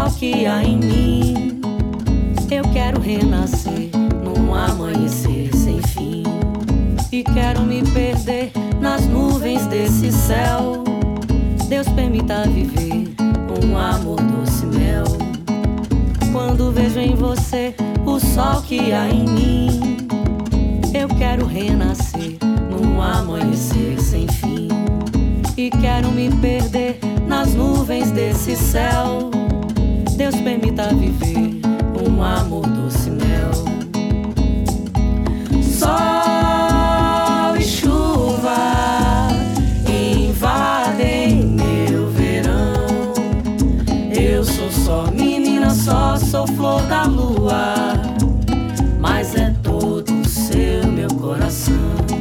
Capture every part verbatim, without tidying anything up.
sol que há em mim. Eu quero renascer num amanhecer sem fim, e quero me perder nas nuvens desse céu. Deus permita viver um amor doce mel. Quando vejo em você o sol que há em mim, eu quero renascer num amanhecer sem fim, e quero me perder nas nuvens desse céu. Deus permita viver um amor doce mel. Sol e chuva invadem meu verão. Eu sou só menina, só sou flor da lua, mas é todo seu meu coração.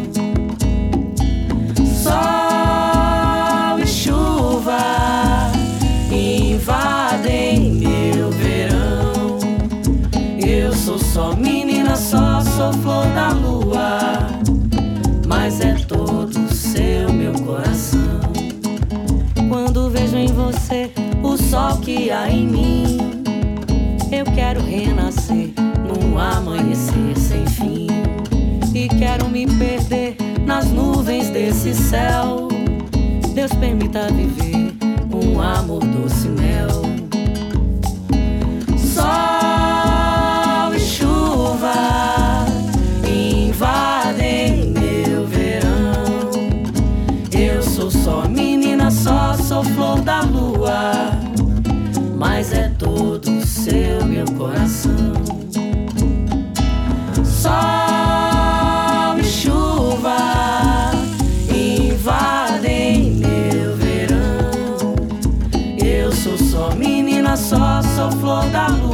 Sol e chuva invadem meu verão. Eu sou só menina, só sou flor da lua, mas é todo seu meu coração. Quando vejo em você o sol que há em mim, eu quero renascer num amanhecer sem fim, e quero me perder nas nuvens desse céu. Deus permita viver um amor doce mel. Sol e chuva invadem meu verão. Eu sou só menina, só sou flor da lua, mas é todo seu meu coração. Sol e chuva invadem meu verão. Eu sou só menina, só sou flor da lua,